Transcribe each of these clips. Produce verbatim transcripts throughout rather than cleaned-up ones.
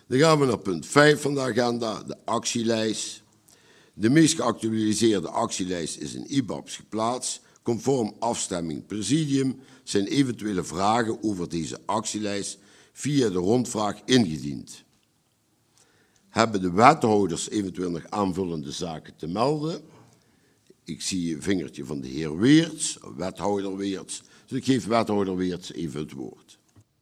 Dan gaan we naar punt vijf van de agenda, de actielijst. De meest geactualiseerde actielijst is in I B A B's geplaatst. Conform afstemming presidium zijn eventuele vragen over deze actielijst via de rondvraag ingediend. Hebben de wethouders eventueel nog aanvullende zaken te melden? Ik zie een vingertje van de heer Weerts, wethouder Weerts. Dus ik geef wethouder Weerts even het woord.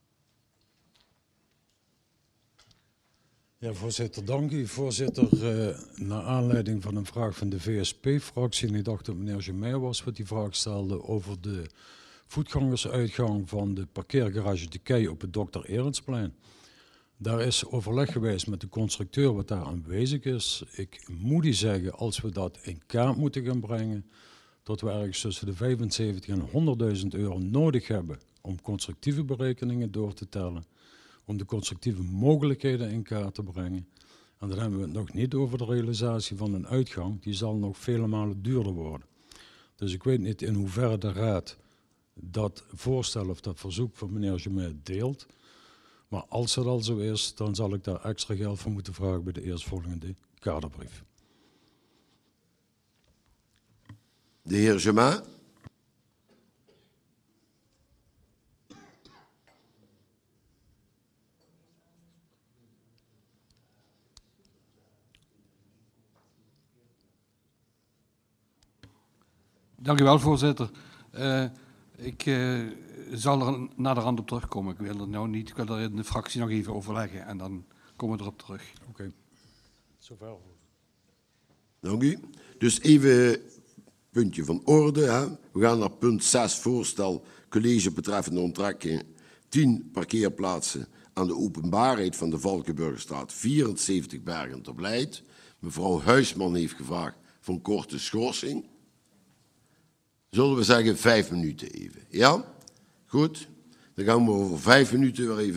Ja, voorzitter, dank u. Voorzitter, uh, naar aanleiding van een vraag van de V S P-fractie, en ik dacht dat meneer Gemay was wat die vraag stelde over de voetgangersuitgang van de parkeergarage De Kei op het dokter Erentsplein. Daar is overleg geweest met de constructeur wat daar aanwezig is. Ik moet u zeggen, als we dat in kaart moeten gaan brengen, dat we ergens tussen de vijfenzeventig en honderdduizend euro nodig hebben om constructieve berekeningen door te tellen, om de constructieve mogelijkheden in kaart te brengen. En dan hebben we het nog niet over de realisatie van een uitgang, die zal nog vele malen duurder worden. Dus ik weet niet in hoeverre de Raad dat voorstel of dat verzoek van meneer Gemay deelt. Maar als het al zo is, dan zal ik daar extra geld voor moeten vragen bij de eerstvolgende kaderbrief. De heer Gemay. Dank u wel, voorzitter. Uh, ik uh, zal er naderhand op terugkomen. Ik wil er nou niet, ik wil er in de fractie nog even overleggen en dan komen we erop terug. Oké, okay. Zover. Dank u. Dus even puntje van orde. Hè. We gaan naar punt zes, voorstel college betreffende onttrekking tien parkeerplaatsen aan de openbaarheid van de Valkenburgerstraat vierenzeventig Bergen ter Blijt. Mevrouw Huisman heeft gevraagd voor een korte schorsing. Zullen we zeggen vijf minuten even, ja? Goed, dan gaan we over vijf minuten weer even